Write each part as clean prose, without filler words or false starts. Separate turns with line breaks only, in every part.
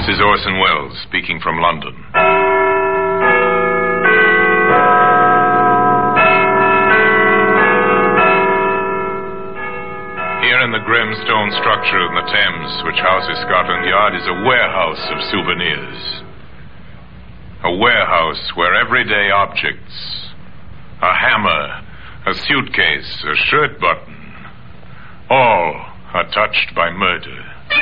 This is Orson Welles speaking from London. Here in the grim stone structure in the Thames, which houses Scotland Yard, is a warehouse of souvenirs. A warehouse where everyday objects, a hammer, a suitcase, a shirt button, all are touched by murder.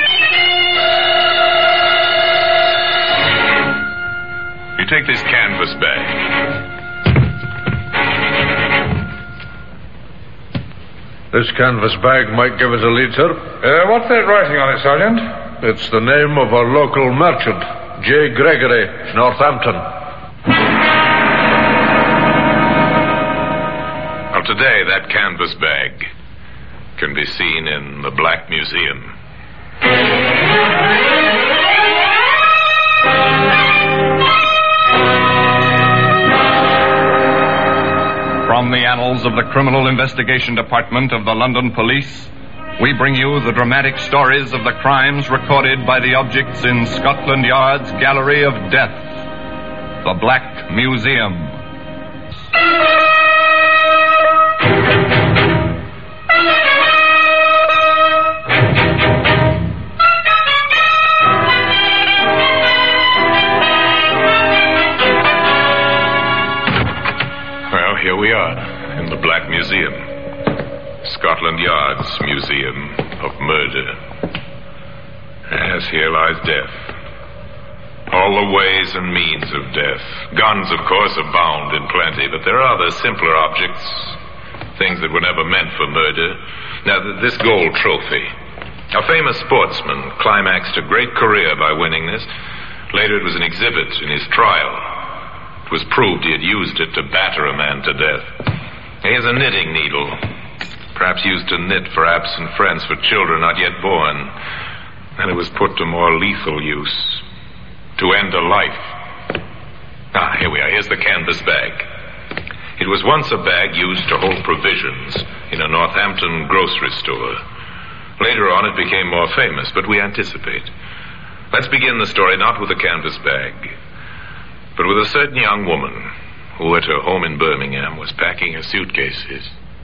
You take this canvas bag.
This canvas bag might give us a lead, sir.
What's that writing on it, Sergeant?
It's the name of our local merchant, J. Gregory, Northampton.
Well, today that canvas bag can be seen in the Black Museum.
From the annals of the Criminal Investigation Department of the London Police, we bring you the dramatic stories of the crimes recorded by the objects in Scotland Yard's Gallery of Death, the Black Museum.
Well, here we are in the Black Museum. Scotland Yard's Museum of Murder. As here lies death. All the ways and means of death. Guns, of course, abound in plenty, but there are other simpler objects, things that were never meant for murder. Now, this gold trophy. A famous sportsman climaxed a great career by winning this. Later, it was an exhibit in his trial. It was proved he had used it to batter a man to death. Here's a knitting needle. Perhaps used to knit for absent friends, for children not yet born. And it was put to more lethal use, to end a life. Here we are. Here's the canvas bag. It was once a bag used to hold provisions in a Northampton grocery store. Later on, it became more famous, but we anticipate. Let's begin the story not with a canvas bag, but with a certain young woman who at her home in Birmingham was packing her suitcases.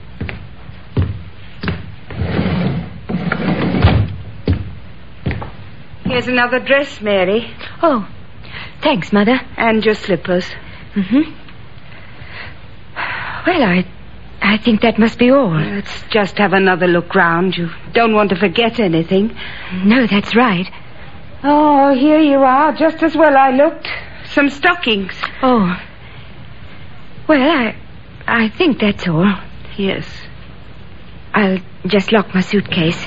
Here's another dress, Mary.
Oh, thanks, Mother.
And your slippers.
Mm-hmm. Well, I think that must be all.
Let's just have another look round. You don't want to forget anything.
No, that's right.
Oh, here you are, just as well I looked. Some stockings.
Oh. Well, I think that's all.
Yes.
I'll just lock my suitcase.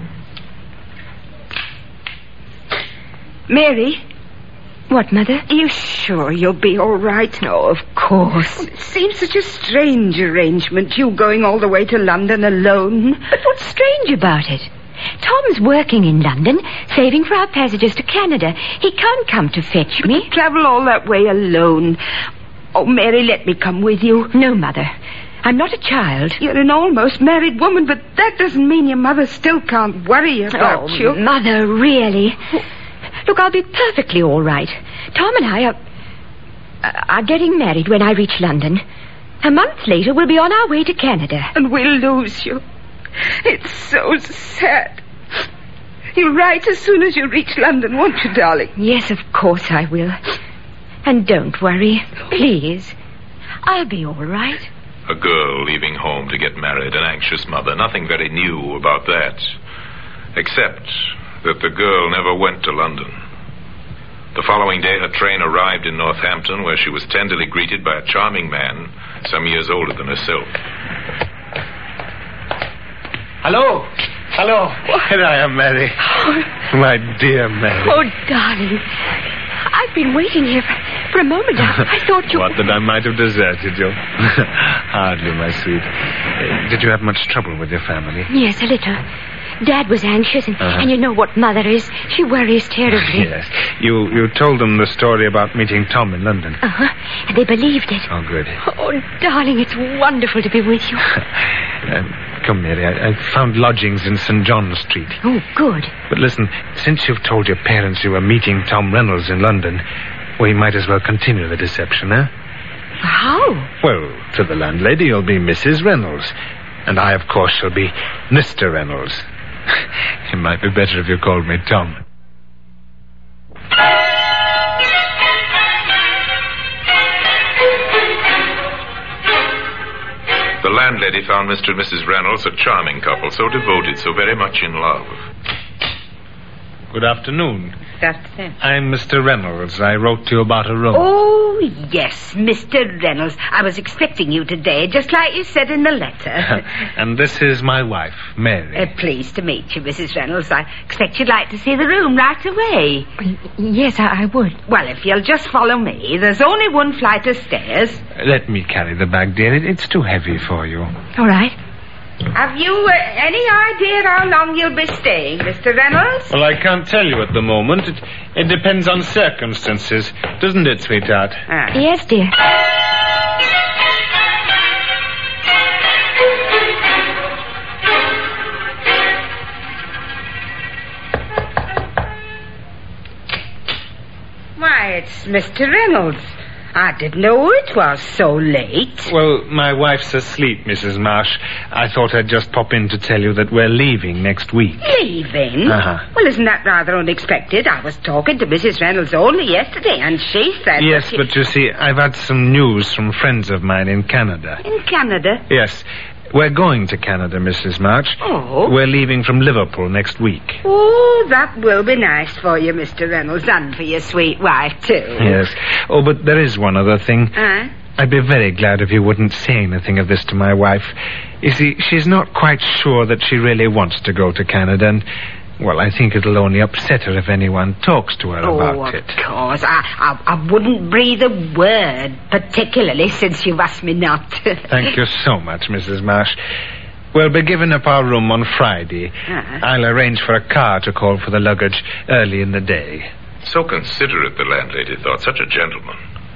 Mary?
What, Mother?
Are you sure you'll be all right?
No, of course.
It seems such a strange arrangement, you going all the way to London alone.
But what's strange about it? Tom's working in London, saving for our passages to Canada. He can't come to fetch me.
Travel all that way alone. Oh, Mary, let me come with you.
No, Mother. I'm not a child.
You're an almost married woman, but that doesn't mean your mother still can't worry about you.
Mother, really? Look, I'll be perfectly all right. Tom and I are getting married when I reach London. A month later, we'll be on our way to Canada.
And we'll lose you. It's so sad. You'll write as soon as you reach London, won't you, darling?
Yes, of course I will. And don't worry, please. I'll be all right.
A girl leaving home to get married, an anxious mother. Nothing very new about that. Except that the girl never went to London. The following day, her train arrived in Northampton, where she was tenderly greeted by a charming man some years older than herself.
Hello. Here I am, Mary. My dear Mary.
Oh, darling. I've been waiting here for a moment. I thought you...
What, that I might have deserted you? Hardly, my sweet. Did you have much trouble with your family?
Yes, a little. Dad was anxious, and you know what Mother is. She worries terribly.
Yes. You told them the story about meeting Tom in London.
And they believed it.
Oh, good.
Oh, darling, it's wonderful to be with you.
Come, Mary, I found lodgings in St. John Street.
Oh, good.
But listen, since you've told your parents you were meeting Tom Reynolds in London, we might as well continue the deception, eh?
How?
Well, to the landlady, you'll be Mrs. Reynolds. And I, of course, shall be Mr. Reynolds. It might be better if you called me Tom.
The landlady found Mr. and Mrs. Reynolds a charming couple, so devoted, so very much in love.
Good afternoon.
That's it.
I'm Mr. Reynolds. I wrote to you about a room.
Oh, yes, Mr. Reynolds. I was expecting you today, just like you said in the letter.
And this is my wife, Mary.
Pleased to meet you, Mrs. Reynolds. I expect you'd like to see the room right away.
Yes, I would.
Well, if you'll just follow me, there's only one flight of stairs.
Let me carry the bag, dear. It's too heavy for you.
All right.
Have you any idea how long you'll be staying, Mr. Reynolds?
Well, I can't tell you at the moment. It depends on circumstances, doesn't it, sweetheart?
Yes, dear.
Why, it's Mr. Reynolds. I didn't know it was so late.
Well, my wife's asleep, Mrs. Marsh. I thought I'd just pop in to tell you that we're leaving next week.
Leaving?
Uh-huh.
Well, isn't that rather unexpected? I was talking to Mrs. Reynolds only yesterday, and she said...
Yes, but you see, I've had some news from friends of mine in Canada.
In Canada?
Yes. We're going to Canada, Mrs. March.
Oh?
We're leaving from Liverpool next week.
Oh, that will be nice for you, Mr. Reynolds, and for your sweet wife, too.
Yes. Oh, but there is one other thing.
Huh?
I'd be very glad if you wouldn't say anything of this to my wife. You see, she's not quite sure that she really wants to go to Canada, and, well, I think it'll only upset her if anyone talks to her about it.
Oh, of course. I wouldn't breathe a word, particularly since you've asked me not to.
Thank you so much, Mrs. Marsh. We'll be giving up our room on Friday. I'll arrange for a car to call for the luggage early in the day.
So considerate, the landlady thought. Such a gentleman.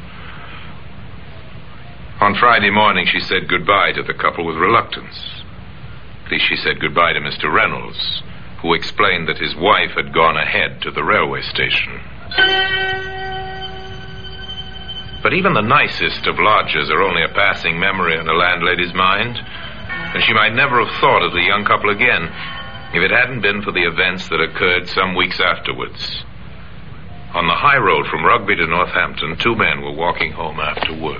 On Friday morning, she said goodbye to the couple with reluctance. At least she said goodbye to Mr. Reynolds, who explained that his wife had gone ahead to the railway station. But even the nicest of lodgers are only a passing memory in a landlady's mind, and she might never have thought of the young couple again if it hadn't been for the events that occurred some weeks afterwards. On the high road from Rugby to Northampton, two men were walking home after work.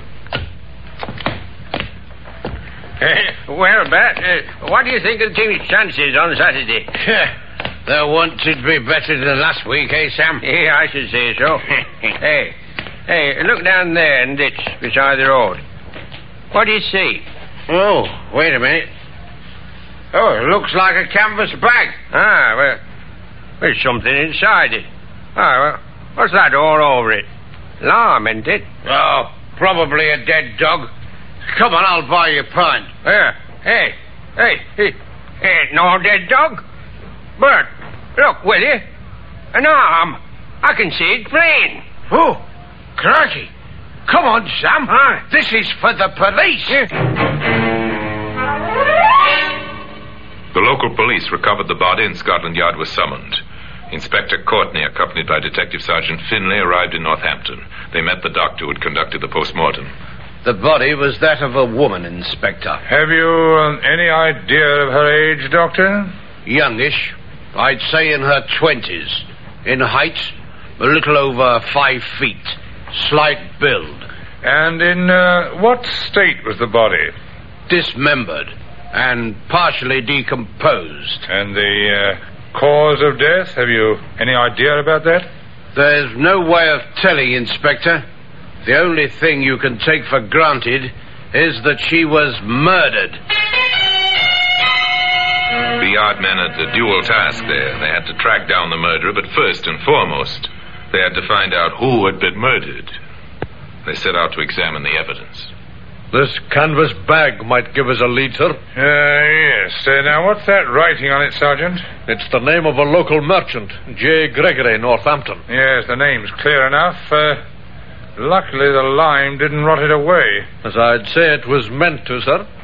Well, Bat, what do you think of the team's chances on Saturday?
They wanted to be better than last week, eh, Sam?
Yeah, I should say so. Hey, look down there in the ditch beside the road. What do you see?
Oh, wait a minute. Oh, it looks like a canvas bag.
Well, there's something inside it. Well, what's that all over it? Lime, isn't it?
Oh, probably a dead dog. Come on, I'll buy you a pint.
Hey, ain't no dead dog. Bert, look, will you? An arm. I can see it plain.
Oh, crikey. Come on, Sam. This is for the police.
The local police recovered the body and Scotland Yard was summoned. Inspector Courtney, accompanied by Detective Sergeant Finlay, arrived in Northampton. They met the doctor who had conducted the post-mortem.
The body was that of a woman, Inspector.
Have you any idea of her age, Doctor?
Youngish. I'd say in her 20s. In height, a little over 5 feet. Slight build.
And in what state was the body?
Dismembered and partially decomposed.
And the cause of death? Have you any idea about that?
There's no way of telling, Inspector. The only thing you can take for granted is that she was murdered.
The yard men had a dual task there. They had to track down the murderer, but first and foremost, they had to find out who had been murdered. They set out to examine the evidence.
This canvas bag might give us a lead, sir.
Yes. Now, what's that writing on it, Sergeant?
It's the name of a local merchant, J. Gregory, Northampton.
Yes, the name's clear enough. Luckily, the lime didn't rot it away.
As I'd say it was meant to, sir.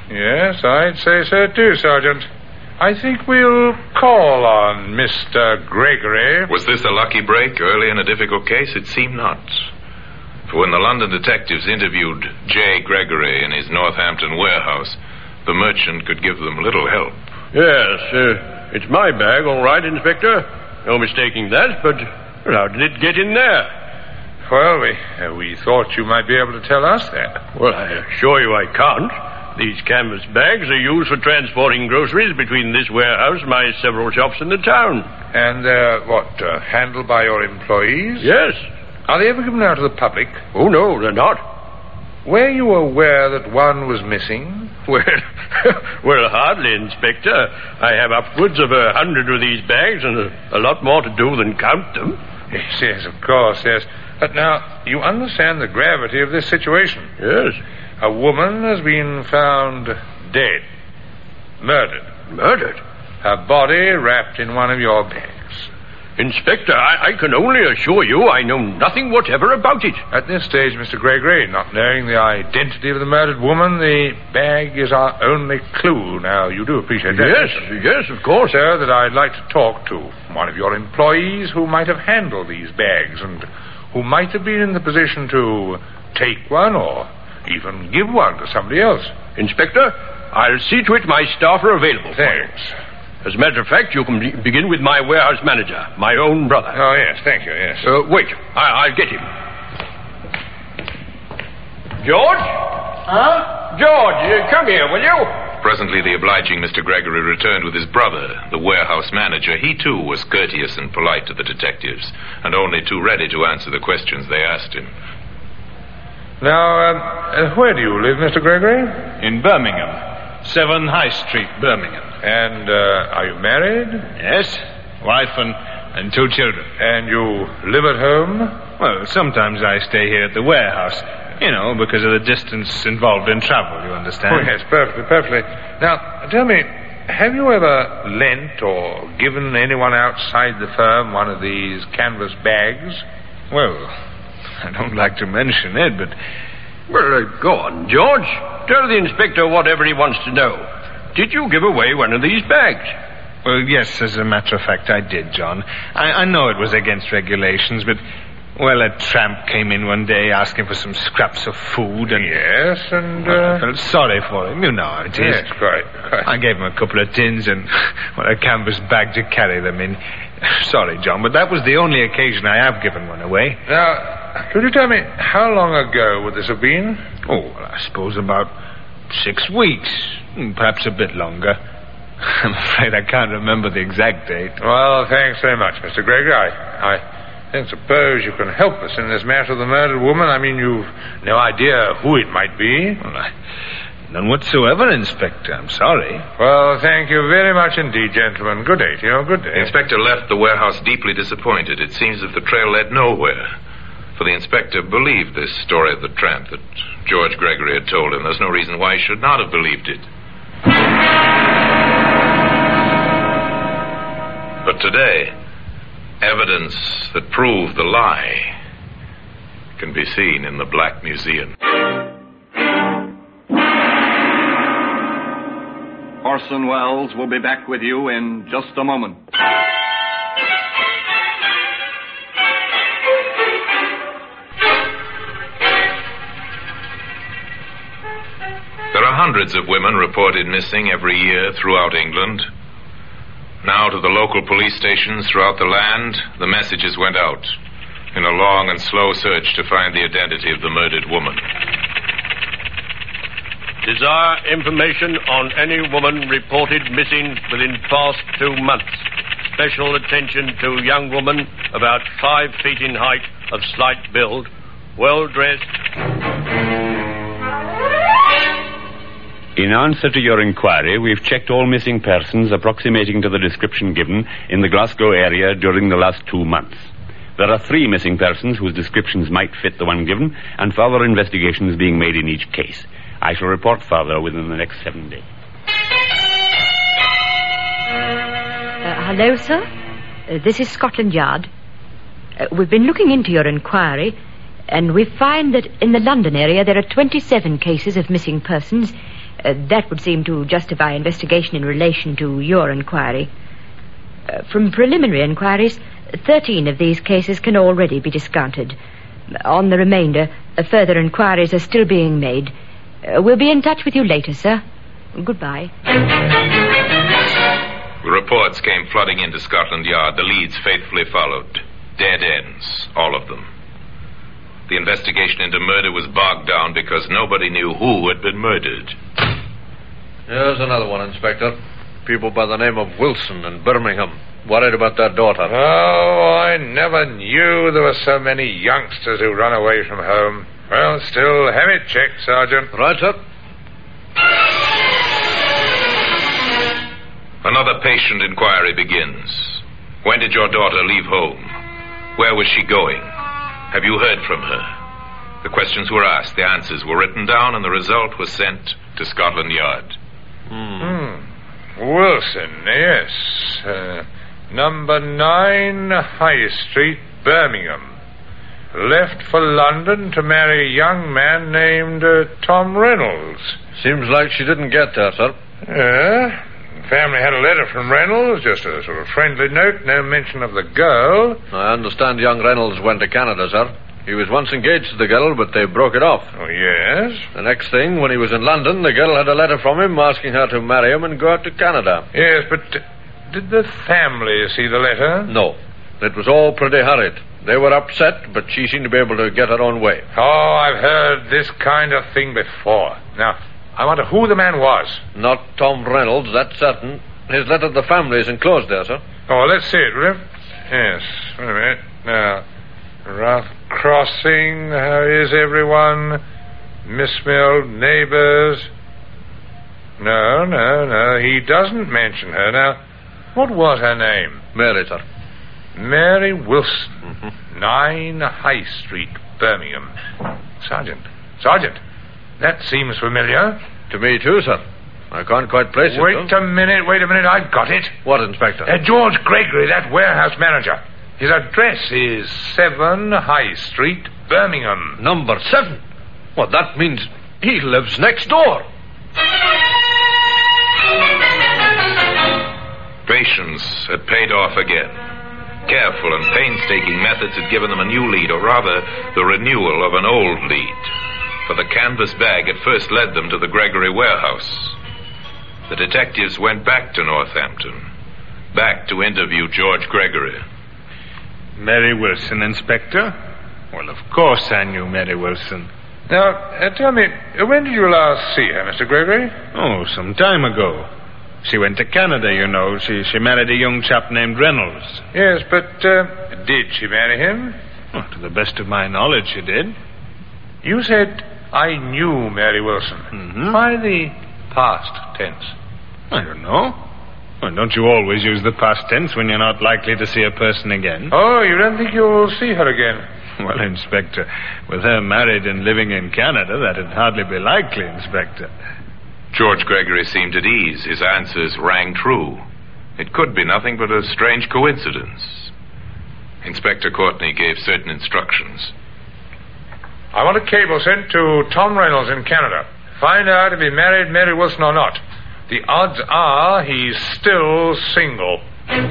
Yes, I'd say so too, Sergeant. I think we'll call on Mr. Gregory.
Was this a lucky break early in a difficult case? It seemed not. For when the London detectives interviewed J. Gregory in his Northampton warehouse, the merchant could give them little help.
Yes, it's my bag, all right, Inspector. No mistaking that, but how did it get in there?
Well, we thought you might be able to tell us that.
Well, I assure you I can't. These canvas bags are used for transporting groceries between this warehouse and my several shops in the town.
And they're, handled by your employees?
Yes.
Are they ever given out to the public?
Oh, no, they're not.
Were you aware that one was missing?
Well, hardly, Inspector. I have upwards of 100 of these bags and a lot more to do than count them.
Yes, of course, yes. But now, you understand the gravity of this situation.
Yes.
A woman has been found dead. Murdered.
Murdered?
Her body wrapped in one of your bags.
Inspector, I can only assure you I know nothing whatever about it.
At this stage, Mr. Gregory, not knowing the identity of the murdered woman, the bag is our only clue. Now, you do appreciate that?
Yes, of course.
Sir, that I'd like to talk to one of your employees who might have handled these bags and who might have been in the position to take one or even give one to somebody else.
Inspector, I'll see to it my staff are available.
Thanks.
As a matter of fact, you can begin with my warehouse manager, my own brother.
Oh, yes, thank you, yes.
Wait, I'll get him. George? Huh? George, come here, will you?
Presently, the obliging Mr. Gregory returned with his brother, the warehouse manager. He, too, was courteous and polite to the detectives, and only too ready to answer the questions they asked him.
Now, where do you live, Mr. Gregory?
In Birmingham. 7 High Street, Birmingham.
And, are you married?
Yes. Wife and 2 children.
And you live at home?
Well, sometimes I stay here at the warehouse. You know, because of the distance involved in travel, you understand?
Oh, yes, perfectly. Now, tell me, have you ever lent or given anyone outside the firm one of these canvas bags?
Well, I don't like to mention it, but...
Well, go on, George. Tell the inspector whatever he wants to know. Did you give away one of these bags?
Well, yes, as a matter of fact, I did, John. I know it was against regulations, but... Well, a tramp came in one day asking for some scraps of food, and...
Yes, and...
I felt sorry for him. You know how it is.
Yes, quite.
I gave him a couple of tins and, a canvas bag to carry them in. Sorry, John, but that was the only occasion I have given one away.
Now, could you tell me, how long ago would this have been?
Oh, well, I suppose about 6 weeks. Perhaps a bit longer. I'm afraid I can't remember the exact date.
Well, thanks very much, Mr. Gregory. I don't suppose you can help us in this matter of the murdered woman. I mean, you've no idea who it might be.
Well, none whatsoever, Inspector. I'm sorry.
Well, thank you very much indeed, gentlemen. Good day to you. Good day.
The inspector left the warehouse deeply disappointed. It seems that the trail led nowhere. For the inspector believed this story of the tramp that George Gregory had told him. There's no reason why he should not have believed it. But today, evidence that proved the lie can be seen in the Black Museum.
Orson Welles will be back with you in just a moment.
There are hundreds of women reported missing every year throughout England. Now to the local police stations throughout the land, the messages went out in a long and slow search to find the identity of the murdered woman.
Desire information on any woman reported missing within past 2 months. Special attention to young woman about 5 feet in height, of slight build, well dressed.
In answer to your inquiry, we've checked all missing persons approximating to the description given in the Glasgow area during the last 2 months. There are 3 missing persons whose descriptions might fit the one given, and further investigations being made in each case. I shall report further within the next 7 days.
Hello, sir. This is Scotland Yard. We've been looking into your inquiry, and we find that in the London area there are 27 cases of missing persons, That would seem to justify investigation in relation to your inquiry. From preliminary inquiries, 13 of these cases can already be discounted. On the remainder, further inquiries are still being made. We'll be in touch with you later, sir. Goodbye.
The reports came flooding into Scotland Yard. The leads faithfully followed. Dead ends, all of them. The investigation into murder was bogged down because nobody knew who had been murdered.
Here's another one, Inspector. People by the name of Wilson in Birmingham. Worried about their daughter.
Oh, I never knew there were so many youngsters who run away from home. Well, still, have it checked, Sergeant.
Right, sir.
Another patient inquiry begins. When did your daughter leave home? Where was she going? Have you heard from her? The questions were asked, the answers were written down, and the result was sent to Scotland Yard.
Wilson, yes. Number 9 High Street, Birmingham. Left for London to marry a young man named Tom Reynolds.
Seems like she didn't get there, sir.
Yeah. Family had a letter from Reynolds, just a sort of friendly note, no mention of the girl.
I understand young Reynolds went to Canada, sir. He was once engaged to the girl, but they broke it off.
Oh, yes?
The next thing, when he was in London, the girl had a letter from him asking her to marry him and go out to Canada.
Yes, but did the family see the letter?
No. It was all pretty hurried. They were upset, but she seemed to be able to get her own way.
Oh, I've heard this kind of thing before. Now, I wonder who the man was.
Not Tom Reynolds, that's certain. His letter to the family is enclosed there, sir.
Oh, let's see it, will you? Yes, wait a minute. Now, rough crossing, how is everyone? Miss Mill, neighbors. No, he doesn't mention her. Now, what was her name?
Mary, sir.
Mary Wilson, 9 High Street, Birmingham. Sergeant, that seems familiar.
To me, too, sir. I can't quite place it,
Wait a minute, I've got it.
What, Inspector?
George Gregory, that warehouse manager. His address is 7 High Street, Birmingham.
Number 7? Well, that means he lives next door.
Patience had paid off again. Careful and painstaking methods had given them a new lead, or rather, the renewal of an old lead. For the canvas bag had first led them to the Gregory warehouse. The detectives went back to Northampton, back to interview George Gregory.
Mary Wilson, Inspector? Well, of course I knew Mary Wilson.
Now, tell me, when did you last see her, Mr. Gregory?
Oh, some time ago. She went to Canada, you know. She married a young chap named Reynolds.
Yes, but did she marry him?
Oh, to the best of my knowledge, she did.
You said, I knew Mary Wilson.
Mm-hmm.
Why the past tense?
I don't know. Well, don't you always use the past tense when you're not likely to see a person again?
Oh, you don't think you'll see her again?
Well, Inspector, with her married and living in Canada, that'd hardly be likely, Inspector.
George Gregory seemed at ease. His answers rang true. It could be nothing but a strange coincidence. Inspector Courtney gave certain instructions.
I want a cable sent to Tom Reynolds in Canada. Find out if he married Mary Wilson or not. The odds are he's still single.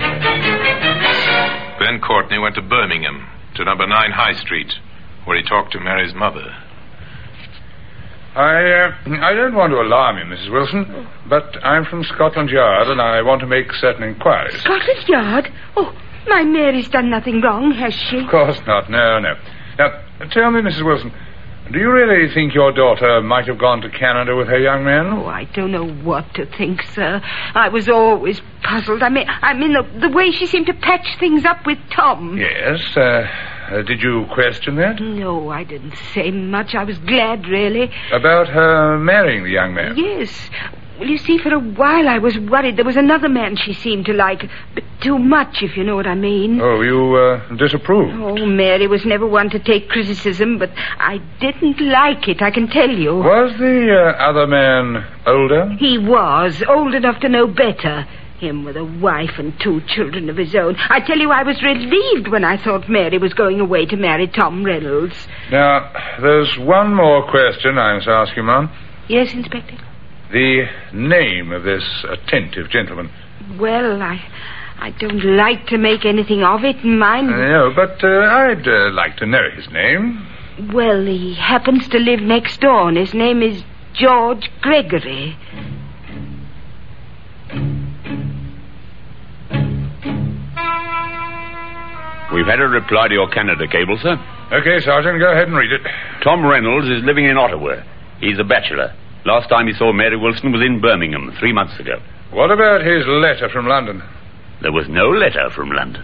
Then Courtney went to Birmingham, to number 9 High Street, where he talked to Mary's mother.
I don't want to alarm you, Mrs. Wilson, but I'm from Scotland Yard and I want to make certain inquiries.
Scotland Yard? Oh, my Mary's done nothing wrong, has she?
Of course not. No. Now, tell me, Mrs. Wilson, do you really think your daughter might have gone to Canada with her young man?
Oh, I don't know what to think, sir. I was always puzzled. I mean, the way she seemed to patch things up with Tom.
Yes, did you question that?
No, I didn't say much. I was glad, really.
About her marrying the young man?
Yes. Well, you see, for a while I was worried there was another man she seemed to like, but too much, if you know what I mean.
Oh, you disapproved?
Oh, Mary was never one to take criticism, but I didn't like it, I can tell you.
Was the other man older?
He was, old enough to know better. Him with a wife and 2 children of his own. I tell you, I was relieved when I thought Mary was going away to marry Tom Reynolds.
Now, there's one more question I must ask you, Ma'am.
Yes, Inspector?
The name of this attentive gentleman.
Well, I don't like to make anything of it, mind.
No, but I'd like to know his name.
Well, he happens to live next door, and his name is George Gregory.
We've had a reply to your Canada cable, sir.
Okay, Sergeant, go ahead and read it.
Tom Reynolds is living in Ottawa. He's a bachelor. Last time he saw Mary Wilson was in Birmingham 3 months ago.
What about his letter from London?
There was no letter from London.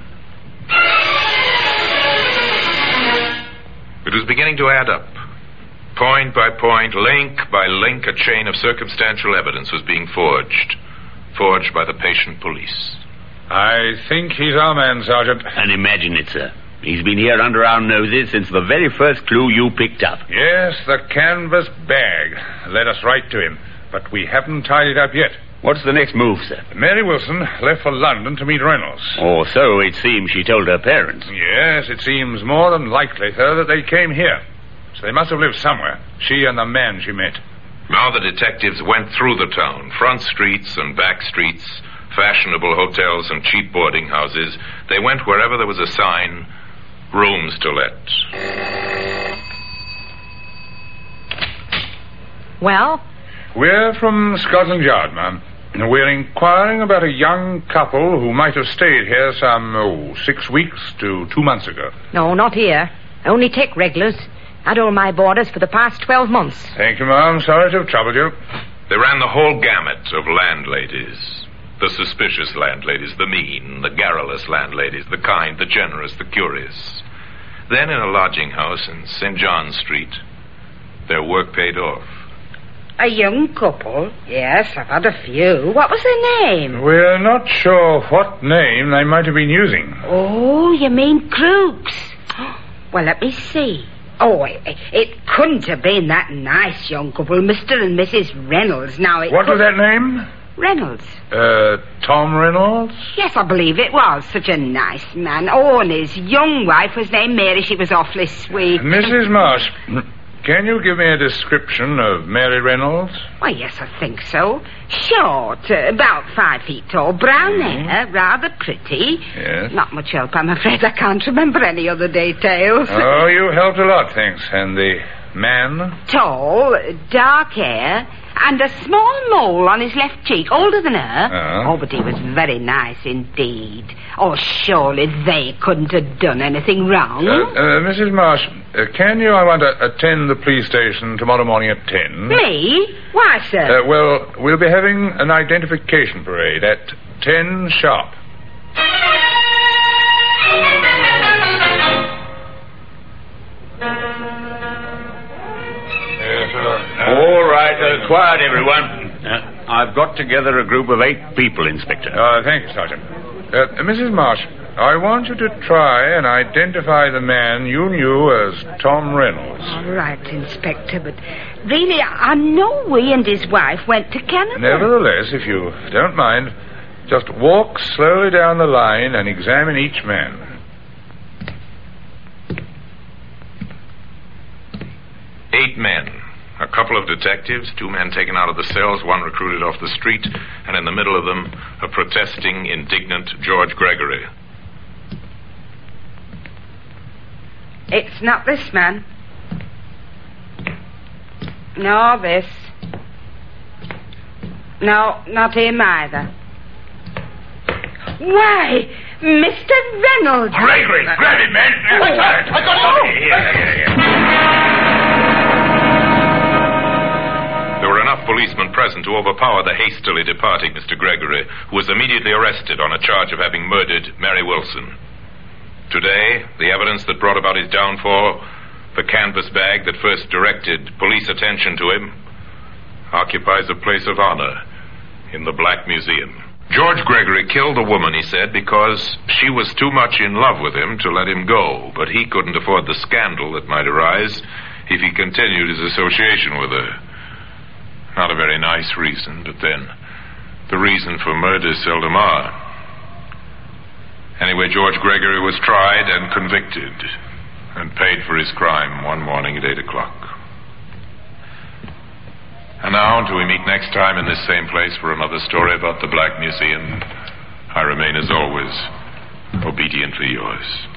It was beginning to add up. Point by point, link by link, a chain of circumstantial evidence was being forged. Forged by the patient police.
I think he's our man, Sergeant.
And imagine it, sir. He's been here under our noses since the very first clue you picked up.
Yes, the canvas bag. Led us right to him. But we haven't tied it up yet.
What's the next move, sir?
Mary Wilson left for London to meet Reynolds.
Or so it seems she told her parents.
Yes, it seems more than likely, sir, that they came here. So they must have lived somewhere, she and the man she met.
Now the detectives went through the town, front streets and back streets, fashionable hotels and cheap boarding houses. They went wherever there was a sign, rooms to let.
Well?
We're from Scotland Yard, ma'am. We're inquiring about a young couple who might have stayed here some, 6 weeks to 2 months ago.
No, not here. Only take regulars. Had all my boarders for the past 12 months.
Thank you, ma'am. Sorry to have troubled you.
They ran the whole gamut of landladies. The suspicious landladies, the mean, the garrulous landladies, the kind, the generous, the curious. Then in a lodging house in St. John's Street, their work paid off.
A young couple? Yes, I've had a few. What was their name?
We're not sure what name they might have been using.
Oh, you mean Crooks? Well, let me see. Oh, it couldn't have been that nice young couple, Mr. and Mrs. Reynolds. Now,
What was that name?
Reynolds.
Tom Reynolds?
Yes, I believe it was. Such a nice man. Oh, and his young wife was named Mary. She was awfully sweet.
Mrs. Marsh, can you give me a description of Mary Reynolds?
Why, yes, I think so. Short, about 5 feet tall, brown hair, rather pretty.
Yes.
Not much help, I'm afraid. I can't remember any other details.
Oh, you helped a lot, thanks. And the man?
Tall, dark hair, and a small mole on his left cheek, older than her. Oh, but he was very nice indeed. Oh, surely they couldn't have done anything wrong.
Mrs. Marsh, can you, I want to attend the police station tomorrow morning at 10?
Me? Why, sir?
Well, we'll be having an identification parade at 10 sharp.
All right, quiet, everyone. I've got together a group of 8 people, Inspector.
Thank you, Sergeant. Mrs. Marsh, I want you to try and identify the man you knew as Tom Reynolds.
All right, Inspector, but really, I know we and his wife went to Canada.
Nevertheless, if you don't mind, just walk slowly down the line and examine each man.
Eight men. A couple of detectives, 2 men taken out of the cells, 1 recruited off the street, and in the middle of them, a protesting, indignant George Gregory.
It's not this man. Nor this. No, not him either. Why, Mr. Reynolds!
Gregory, grab him, man! I got
Here. There were enough policemen present to overpower the hastily departing Mr. Gregory, who was immediately arrested on a charge of having murdered Mary Wilson. Today, the evidence that brought about his downfall, the canvas bag that first directed police attention to him, occupies a place of honor in the Black Museum. George Gregory killed a woman, he said, because she was too much in love with him to let him go, but he couldn't afford the scandal that might arise if he continued his association with her. Not a very nice reason, but then the reason for murder seldom are. Anyway, George Gregory was tried and convicted and paid for his crime one morning at 8 o'clock. And now, until we meet next time in this same place for another story about the Black Museum, I remain, as always, obediently yours.